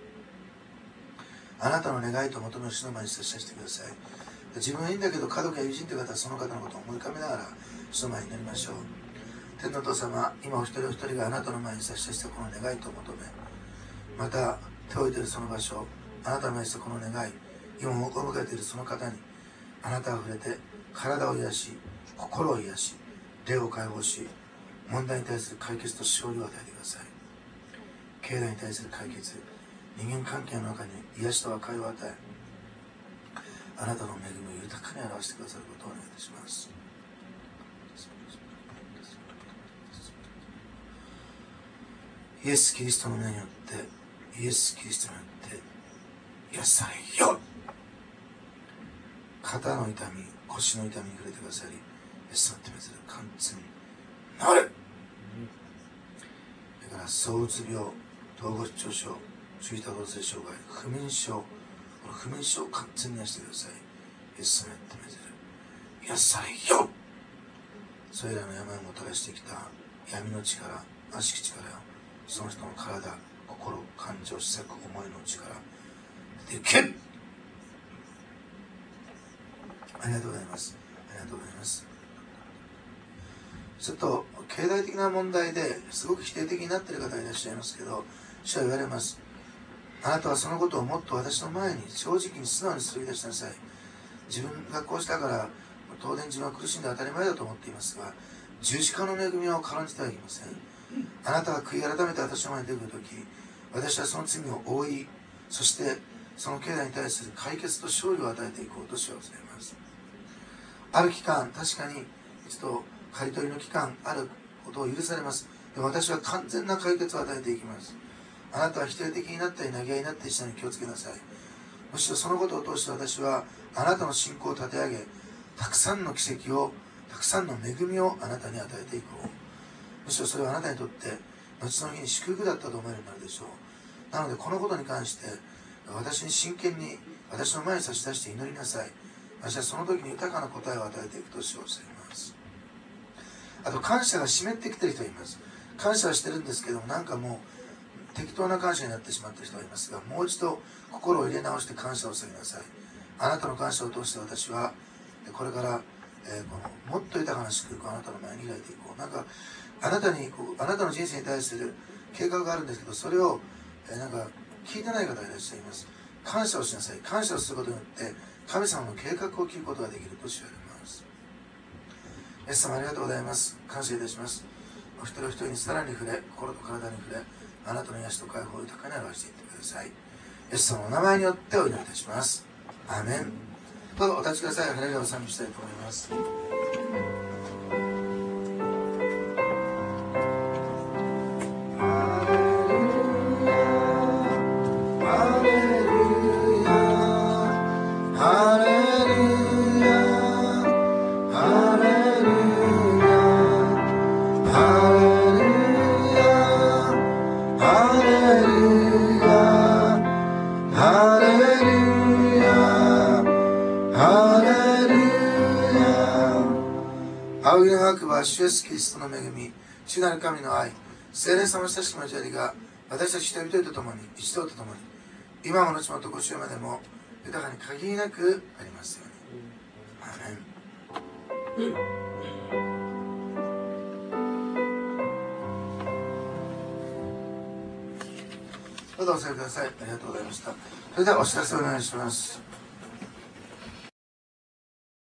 あなたの願いと求めを主の前に差し出してください。自分はいいんだけど家族や友人という方はその方のことを思い浮かべながら主の前に祈りましょう。天のお父様、今お一人お一人があなたの前に差し出したこの願いと求め、また手を置いているその場所、あなたの前にしたこの願い、今お迎えているその方にあなたが触れて体を癒し、心を癒し、霊を解放し、問題に対する解決と勝利を与えてください。経済に対する解決、人間関係の中に癒しと和解を与え、あなたの恵みを豊かに表してくださることをお願いいたします。イエス・キリストの名によって、イエス・キリストによって癒されよ。肩の痛み、腰の痛みに触れてくださり、イエスの手めずる完全になれ。それから躁うつ病、統合失調症、注意多動性障害、不眠症、この不眠症を完全に癒してください。イエスの手めずる癒されよ。それらの病をもたらしてきた闇の力、悪しき力をその人の体、心、感情、思索、思いの力出ていけ。ありがとうございます。ありがとうございます。ちょっと経済的な問題ですごく否定的になっている方がいらっしゃいますけど、主は言われます。あなたはそのことをもっと私の前に正直に素直にすり出しなさい。自分がこうしたから当然自分は苦しんで当たり前だと思っていますが、十字架の恵みを軽んじてはいけません。あなたが悔い改めて私の前に出てくるとき、私はその罪を覆い、そしてその経済に対する解決と勝利を与えていこうと主はございます。ある期間、確かに一度刈り取りの期間あることを許されます。でも私は完全な解決を与えていきます。あなたは否定的になったり投げ合いになったりしたのに気をつけなさい。むしろそのことを通して私はあなたの信仰を立て上げ、たくさんの奇跡を、たくさんの恵みをあなたに与えていこう。むしろそれはあなたにとって後の日に祝福だったと思えるようになるでしょう。なのでこのことに関して私に真剣に私の前に差し出して祈りなさい。私はその時に豊かな答えを与えていくと主をしています。あと感謝が湿ってきている人がいます。感謝はしてるんですけども、なんかもう適当な感謝になってしまっている人がいますが、もう一度心を入れ直して感謝をしてください。あなたの感謝を通して私はこれから、このもっと豊かな祝福をあなたの前に開いていこう。なんかあなたの人生に対する計画があるんですけど、それを、なんか聞いてない方がいらっしゃいます。感謝をしなさい。感謝をすることによって神様の計画を切ることができると言われます。イエス様ありがとうございます。感謝いたします。お一人お一人にさらに触れ、心と体に触れ、あなたの癒しと解放を豊かに表していってください。イエス様のお名前によってお祈りいたします。アーメン。どうぞお立ちください。ハレルヤを賛美したいと思います。ハレルヤ、ハレルヤ。 レルヤ。仰ぎの白馬、主イエスキリストの恵み、主なる神の愛、聖霊様の親しき交わりが私たち人々と共に、一同と共に、今も後もとご主までも豊かに限りなくありますように。アーメン。どうぞお座りください。ありがとうございました。それではお知らせをお願いします。